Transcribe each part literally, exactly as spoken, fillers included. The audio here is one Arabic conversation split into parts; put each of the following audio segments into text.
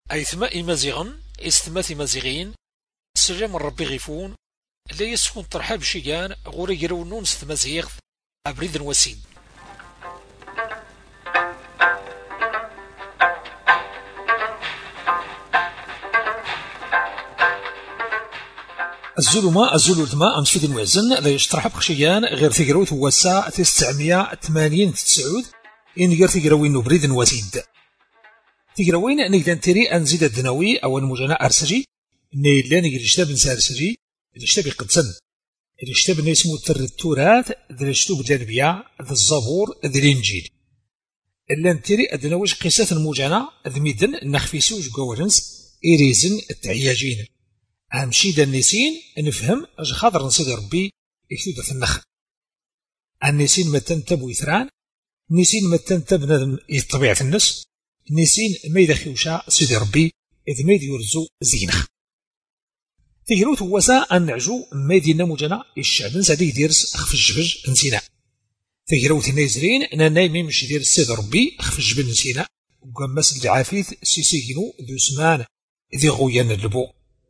أيثما إمازيغن إستماث إمازيغين السلام ربي غيفون لا يسكن ترحاب شيئان غوري يرونون ستمازيغ أبريد وسيد. الظلمة الظلمة أمسفيد الوزن لا يشترح بخشيان غير تقروت وسا تسعمية ثمانين تسعود إن غير تقروين نبريد وسيد تقروين نقدر تري أنزيد الدنوي أو المجنى أرسجي نيلان يجتاب نسارسجي يجتاب يقدسن يجتاب نسمو التراث ذا الشتوب الأنبياء ذا الزبور ذا الإنجيل اللان تري الدنويش قصة المجنى ذا ميدن نخفيسوج قوالنس إريزن التعياجين أمشي دا النسين نفهم أج خاطر نسيد ربي يكتب في النخل النسين ما تنتب ويثران نسين ما تنتب ندم طبيعة النس نسين ما يدخلوشا سيدي ربي إذ ما يرزو زينخ تيروت وسا أن نعجو ما يدينا مجانا الشعب نسادي يديرس أخف الجبج نسينا تيروت النازرين نانا ميمش يدير سيدي ربي أخف الجبل نسينا وقماس العافيث سيسيكينو ذو سمان ذي غويان اللبو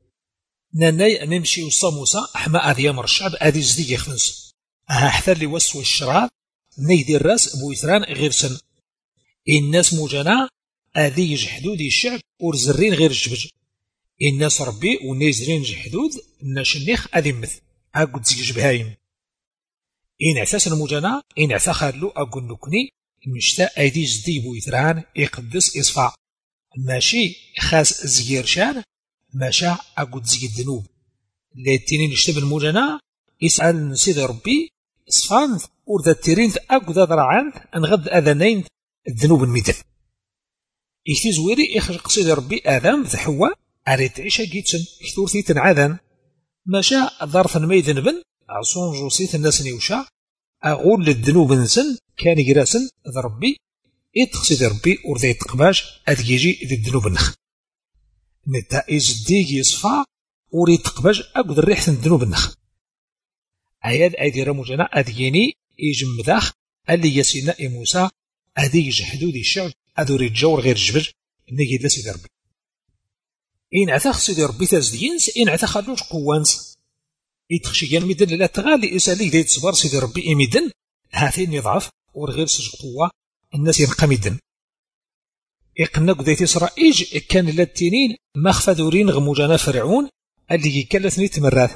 ناناي نمشي وصاموسا حما أذيام الشعب أذي زدي يخفنس ها حتى اللي وسوى الشراب نيدي الراس بويثران غير سن الناس مجانا أذي يجحدود الشعب ورزرين غير الجبج الناس ربي ونيزرين جحدود الناس النيخ أذي مث أقود زيج بهايم إن اعتاس المجانا إن اعتا خالو أقول نكني مشتا أذي زدي بويثران يقدس إصفا ماشي خاص زيرشان ماشا أقود زي الذنوب لاتنين يشتب المجانا يسأل نسيد ربي صفان ورد التيرين أقود أضرعان أنغد أذنين الذنوب الميدن يشتي زويري يخرج سيد ربي آدم ذحوا أريد عيشة جيتسن كثورتي تنعذن ماشا ظرف الميدن بن عصون جوسيت الناس نيوشا أقول للذنوب نسن كان يجراسن ذا ربي يتخسيد ربي ورد يتقباش أذيجي ذي الذنوب النخ نتا إزديك يصفى وريد تقبج أقود الريح الذنوب النخ عياد أيدي رمجنا أديني يجم ذاخ اللي يسينا موسى أدي يجحدو دي الشعب أدو ريد جور غير جبر نجي لسيد ربي إن عثاخ سيد ربي تازدينس إن عثاخلوش قوانس يتخشيان ميدن لا تغالي إساليك دي تصبر سيد ربي إميدن هاتين يضعف ورغير سج قوة الناس يبقى ميدن إقناق ذات إسرائيل كان لاتينين مخفذورين غموجانا فرعون اللي كلتني تمرات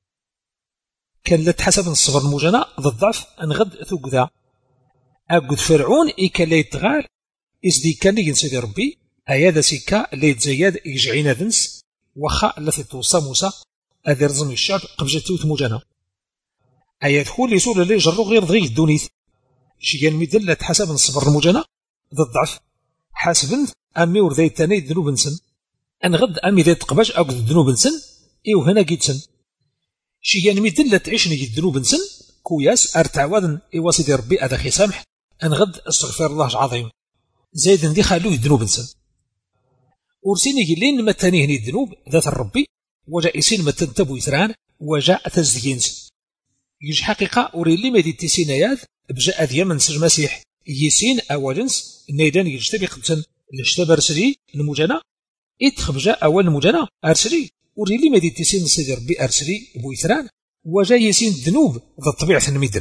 كان لتحسب الصبر الموجانا ضد أنغد ثوق ذا أقود فرعون إيكا لا يتغال إزدي كان ينسيدي ربي أيادا سيكا لا يتزياد يجعين ذنس وخا التي توصى موسى أذي رزم الشعب قبجتوت موجانا أياد خول يسول اللي جرو غير ضغي الدونيث شيان ميدل لا تحسب الصبر الموجانا ضد حاسبن أمي ورذي تاني ذنوب نسن أنغد أمي ذي تقباش أقود الذنوب نسن إيو هنا جيد سن شيان ميدل لا تعيش نجي الذنوب نسن كوياس أرتعوادن إيوا سيدي ربي أذا خي سامح أنغد استغفر الله عظيم زايدن دي خالوه الذنوب نسن ورسيني جلين ما تانيه الذنوب ذات الربي وجاء يسين ما تنتبو يثران وجاء تزدينس يج حقيقة وريلي ما دي تسينيات بجاء ذي من سج مسيح يسين أولنس النيدان يجتبي قدسن لشتب أرسلي المجانا إتخبجا أول المجانا أرسلي وريلي ما دي تسين سيدي ربي أرسلي بويثران وجاء يسين الذنوب ذا الطبيعة الميدن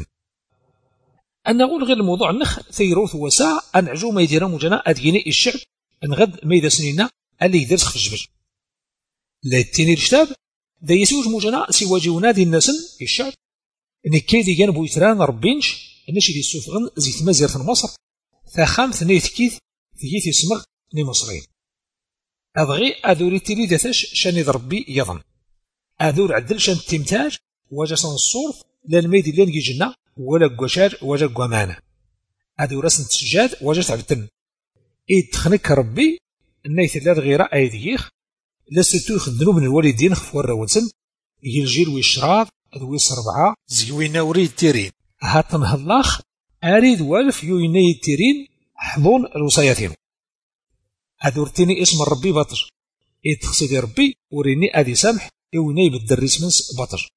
أن نقول غير الموضوع النخ ثيروث وساع أنعجو ما يدير مجانا أديني الشعب أنغد ما يدا سنينا اللي يدرس خف الجبل لا يتيني الشتاب ذا يسوج مجانا سواجي ونادي الناس الشعب إن كيدي جانبو يثران ربينش الناس اللي يسوفغن زيت مزيرة مصر ثاخام ثنيت كيث ثيث يسمغ ني مصرين أبغي أذوري تيلي ذاتش شاني ضربي يظن أذور عدل شان التمتاج وجسن الصورف لان ميدي لان يجنا ولا قشار ولا قمانة أذور رسن السجاد وجس عبتن إيد تخنك ربي النيث لا غير أيديخ لستوخ الذنوب من الوالدين خفور ونسن يلجير ويشراب أذويس ربعة زيوينا وريد تيرين هاتن هلاخ أريد والف يويني تيرين حضون الوصاياتين أذورتني اسم ربي بطر إتخصدي ربي وريني أدي سامح يويني بالدرس منس بطر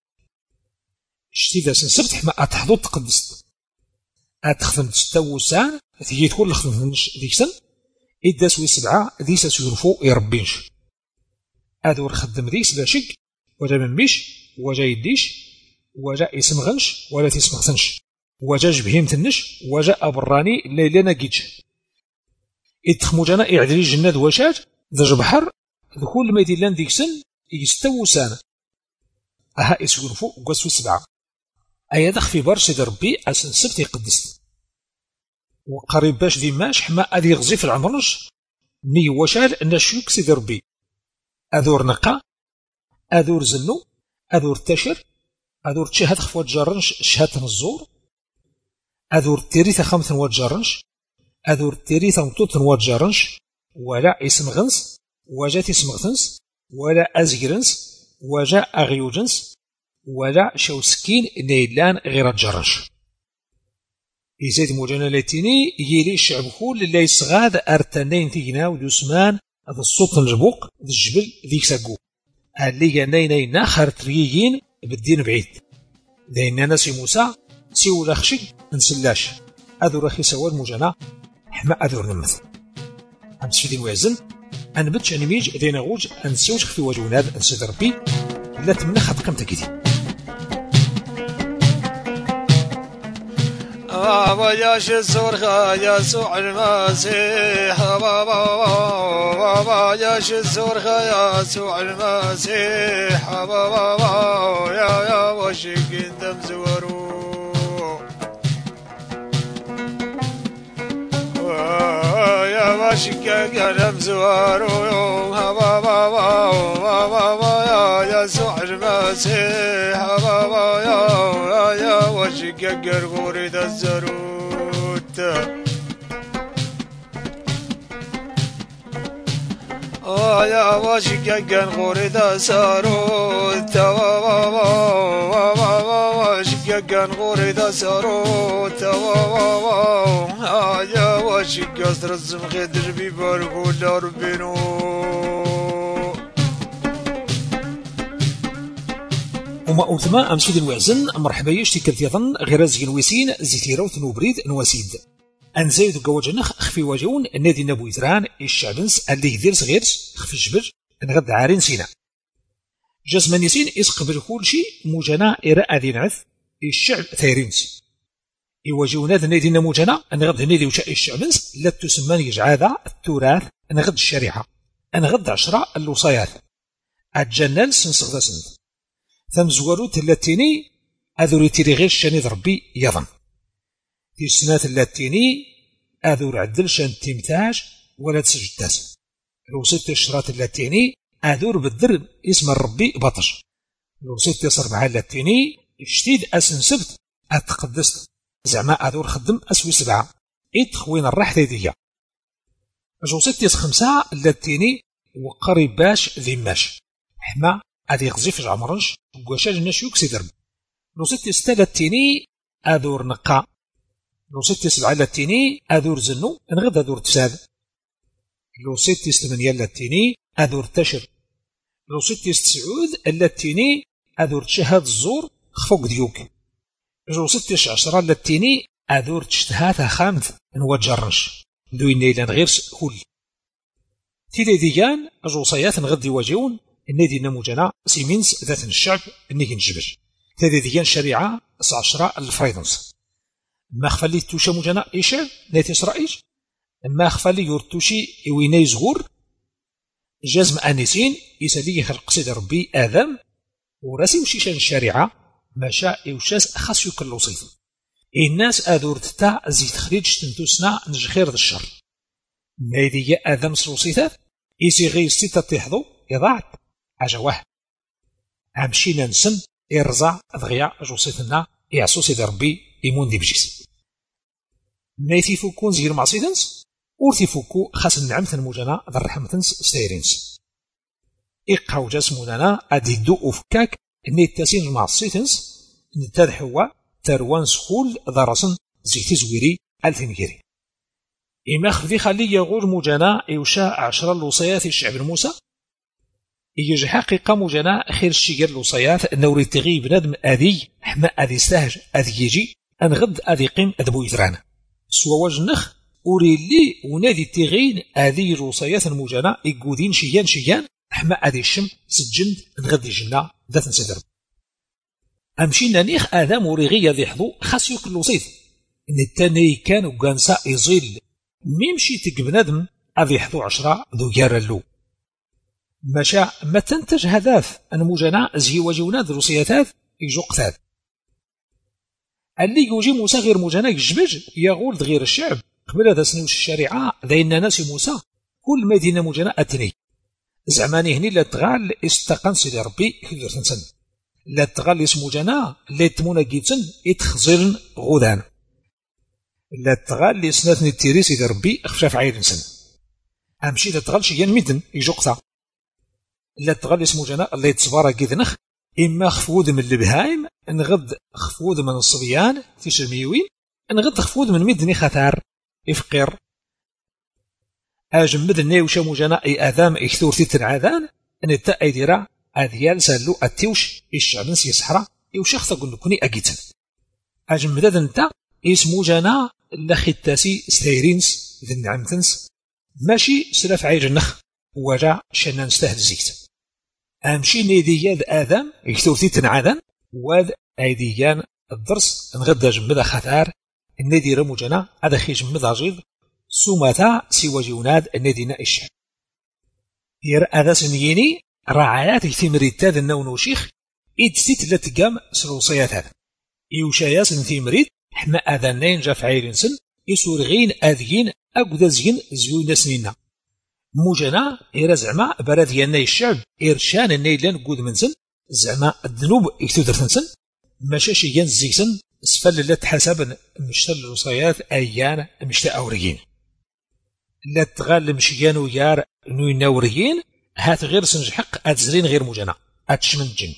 اشتيدا سنسبت ما أتحضو تقدست أتخفن تستوسان ثيت كل خفنش ديك سن إدا سوي سبعة ديس سيرفو يربينش أذور خدم ديس لا شك وجا مميش وجا يديش وجا يسمغنش ولا تسمغتنش وجا جبهيم تنش وجا أبراني ليلة ناقيتش إدخمو جانا إعدري جنة دواشات ذا بحر ذكول ما يديلان ديك سن يستوى سنة أها يسيرفو قسو سبعة أيا دخ في برشد ربي أسن سبت يقدس وقريب باش ديماش حما أذي يغزي في العمرش ني وشال نشيك سيدي ربي أذور نقا أذور زنو أذور تشر أذور تشهد خفوات جرنش شهادة الزور أذور تيريث خمث نوات جرنش أذور تيريث مطوط نوات جرنش ولا اسم غنس وجا اسم غنس ولا أزجرنس وجا أغيوجنس ولا شوسكين نيلان غير الجرنش يزيد موجانا لاتيني يلي الشعب كل اللي يصغاد أرتنين تيجنا ودوسمان هذا الصوت الجبوق ذا الجبل ذيك ساقو اللي ناين ناخر تريين بالدين بعيد لأن ناس موسى سيو لخشق نسلاش أذو رخي سواد موجانا حما أذور نمث أم سفيدين ويزن أن بتش أنميج ذينا غوج أن سيوش في وجوناد أن سيد ربي لا تمنى خط كم تكيدي بابا يا شزورخا يسوع المسيح بابا بابا يا شزورخا يسوع المسيح بابا يا يا وشك دم زورو يا وشك دم زورو بابا بابا يا يسوع المسيح بابا يا يا وشك قرقوري الزروت يا وشك قرقوري الزروت وشك قرقوري الزروت يا وشك قصر الزمخي دربي باركو لربينو وما أوثما أمسود الوعزن مرحبا يشتي كالتيظن غير زين ويسين زيتيرو ثنوبريد نواسيد أنزايد قواجنخ خفي واجون نادي نبو يزران الشعبنس اللي يدير صغيرس خفي الجبل نغد عارين سينا جاسمان يسين إسقبل كل شيء موجانا إراء ذي نعث الشعب ثيرينس يواجهون هذا نادي نموجنا نغد نادي وشاء الشعبنس لا تسمى يجعاذا التراث نغد الشريعة نغد عشرة الوصايات الجنال سنسغدا سند ثم زوارو تلاتيني أذور تيري غير شاني ربي يظن في السنة اللاتيني أذور عدل شان تيمتاج ولا تسجداس لو ست الشرات اللاتيني أذور بالدرب اسم الربي بطش لو ست صربعة اللاتيني اشتيد أسن سبت أتقدست زعما أذور خدم أسوي سبعة إتخوين الراح ذيدية جو ست خمسة اللاتيني وقريب باش ذماش حما هذه يغزيف جعمرنش وقوشاج الناس يكسي درب لو ست ستة لاتيني أذور نقا لو ست سبعة لاتيني أذور زنو نغد أذور تساد لو ست ثمانية لاتيني أذور تشر لو ست تسعود اللاتيني أذور تشهد الزور خفوق ديوك لو ست عشرة لاتيني أذور تشتهات خامث نوجرنش دوين ليلان غير كل تيلي ديان أجوصيات نغد يواجهون النادي نموجنا سيمينس ذات الشعب النيجي نجبر تادي ديان شريعة عشرة الفريدنس ما خفالي توشا موجنا إيشا ناتي إسرائيل ما خفالي يورتوشي إويناي زغور جازم أنيسين يسالي خلق سيد ربي آدم وراسي وشيشان الشريعة ما شاء إوشاس خاص يكل صيف الناس أذور تتا زيت خريج تنتوسنا نجخير ذا الشر نادي آدم سروسيثات إيسي غير ستة تحضو يضاعت عجواه عمشينا نسن إرزا ضغيا جوصيتنا يعصو سيد ربي إيمون دي بجيس مايثي فوكون زير معصيدنس ورثي فوكو خاص النعمة الموجنا ذا الرحمتنس ستيرينس إقاو جاسموننا أدي دو أفكاك نيتاسين معصيتنس نتاد حوا تروان سخول ذا رسن زيتي زويري ألفين جيري إما خذي خلي يغور موجنا إوشاء عشرة الوصيات الشعب الموسى يجي حقيقة موجنا خير الشيقر الوصيات نوري تغي بنادم أذي حما أذي سهج أذي يجي أنغد أذي قيم أذبو يثران سوا وجنخ أوريلي ونادي تيغين هذه الوصايات المجانا إيقودين شيان شيان حما هذه الشم سجند نغدي جنة ذات نسدر أمشينا نيخ آدم وريغي يضيحضو خاص يوكل وصيف إن التاني كان وقانسا يزيل ميمشي تقبنادم أضيحضو عشرة ذو يارلو مشا ما تنتج هدف أن مجانا زي وجونا دروسياتات يجو قتاد اللي يوجي موسى غير مجانا يجبج يغول غير الشعب قبل هذا سنوش الشريعة ذاين ناس موسى كل مدينة مجانا أتني زعماني هني لا تغال استقن سيدي ربي كيدير تنسن لا تغال اسمو جانا لا تمونا جيتن يتخزرن غودان لا تغال لي سناتني التيري سيدي ربي خفاف عايد نسن امشي لا تغال شيان ميدن يجو قطع لا تغال اسمو جانا اللي يتصبارا كيدنخ اما خفود من البهايم نغد خفود من الصبيان في شميوين نغد خفود من مدني خطار يفقر أجمد النيوش مجانا أي آذام إكثور تيتن عاذان أن التأي ديرا أذيال سالو التيوش الشعبن سيسحرا يوشخ تقول لكني أجيتن أجمد انت اسمو جانا لختاسي ستيرينس ذن عمتنس ماشي سلف عيج النخ وجا شنان ستهد زيت أمشي نيدياد آذام إكثور تيتن عاذان وذ أيديان الدرس نغدا جمد خثار النادي مجانا هذا خي جمد عجيب سومتا سوى جوناد النادينا الشعب ير هذا سنيني رعايات تمريد تاد النونوشيخ إدستيت لتقام سلوصيات هذا يوشايا سن تمريد حما أذنين جاف عيرين سن يسورغين أذيين أقدازين زيونا سنينا موجنا إيرا زعما براديانا الشعب إرشان النيلان قود من سن زعما الذنوب يكتودر تنسن مشاشي ينزيك سن اسفل لا تحسب مشتا الوصايات أيان مشتا أوريين لا تغال مشيان ويار نوي نوريين هات غير سنجحق أتزرين غير مجانا أتشمن جن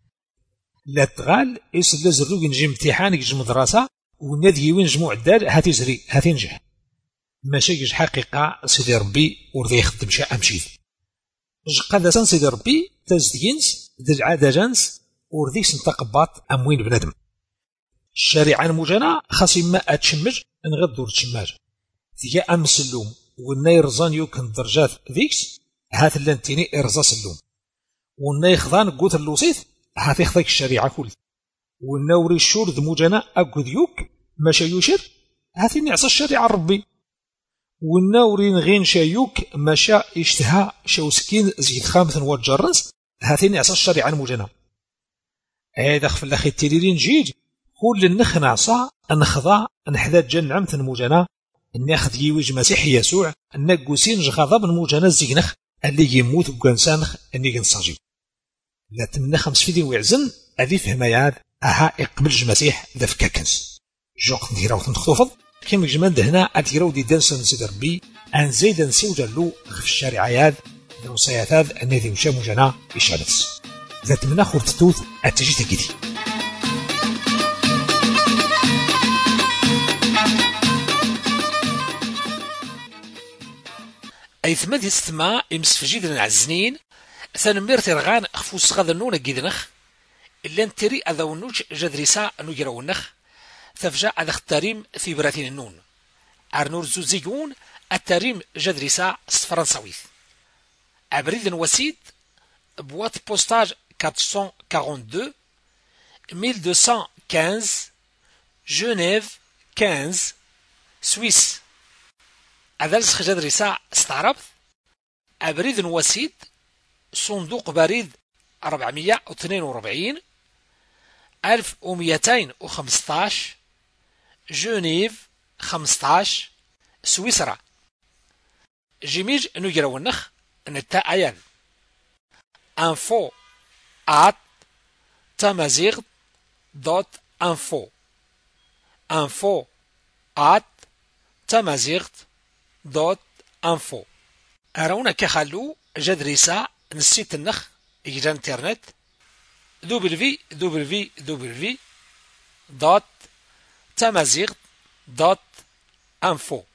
لا تغال إس لازرو ينجي امتحان يجي مدرسة ونادي وين جموع الدار هات يزري هات ينجح ماشي يجي حقيقة سيدي ربي ورضي يخدم شاء أمشيد جقاد سان سيدي ربي تزدينس دجعادة جانس ورضي سنتقباط أموين بنادم الشريعة المجانا خاص ما أتشمج نغدور تشماج ثيا أم سلوم والناي رزان يوكن درجات ذيكس هات اللانتيني إرزا سلوم والناي خضان قوت اللوصيث هات يخذك الشريعة كل والنوري الشور ذ مجانا أقود يوك ماشا يوشر هات يعصى الشريعة ربي والنوري نغين شايوك ماشا يشتهى شوسكين زيد خامث والجرس هات يعصى الشريعة المجانا هذا خف الأخي التيريرين جيج كل النخنع صا نخضع نحذات جن عمث المجانا ناخذ يوج مسيح يسوع نقوسين غضب المجانا الزينخ اللي يموت وكنسانخ اني كنصاجي لا تمنى خمس فيدي ويعزن هذه فهميات اها يقبل المسيح ذا فكاكنس جوق نديرو تنخطوفض كيما جمال هنا اديرو دي دانسن سيدر بي ان زيد نسيو جالو في الشارعيات الوصيات الذي وشا مجانا يشالس ذا تمنى خورتتوث اتجي تكيدي أي ثماد يستمع يمسفجيد العزنين ثانمير ترغان خفوس غاذنون جيدنخ إلا نتري أذونوش جدريسا نجرونخ ثفجا أذا اختاريم في براتين النون أرنور زوزيون التاريم جدريسا فرنساويث أبريد وسيد بوات بوستاج أربعمائة واثنين وأربعين ألف ومئتين وخمسة جنيف خمسة سويس أذلس جدريسا استعربت أبريد وسيد صندوق بريد أربعمائة واثنين وأربعين ألف ومئتين وخمسة عشر جنيف خمسة عشر سويسرا جيميج نجرو النخ نتا أيان info at tamazigh دوت info info at tamazigh دوت info أرونا كخلو جدريسا نسيت النخ إجا انترنت دبليو دبليو دبليو دوت tamazigh دوت info